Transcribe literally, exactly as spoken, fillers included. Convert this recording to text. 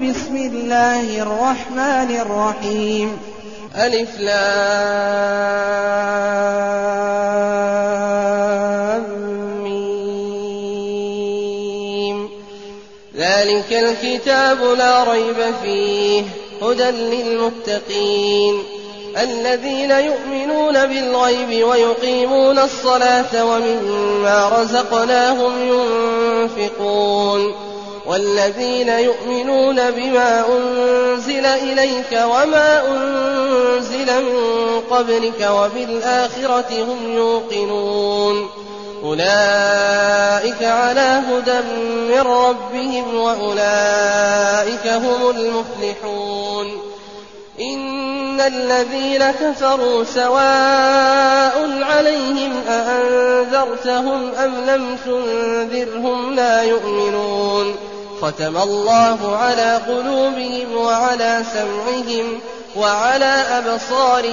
بسم الله الرحمن الرحيم ألف لام ميم ذلك الكتاب لا ريب فيه هدى للمتقين الذين يؤمنون بالغيب ويقيمون الصلاة ومما رزقناهم ينفقون والذين يؤمنون بما أنزل إليك وما أنزل من قبلك وبالآخرة هم يوقنون أولئك على هدى من ربهم وأولئك هم المفلحون إن الذين كفروا سواء عليهم أأنذرتهم أم لم تنذرهم لا يؤمنون ختم الله على قلوبهم وعلى سمعهم وعلى أبصارهم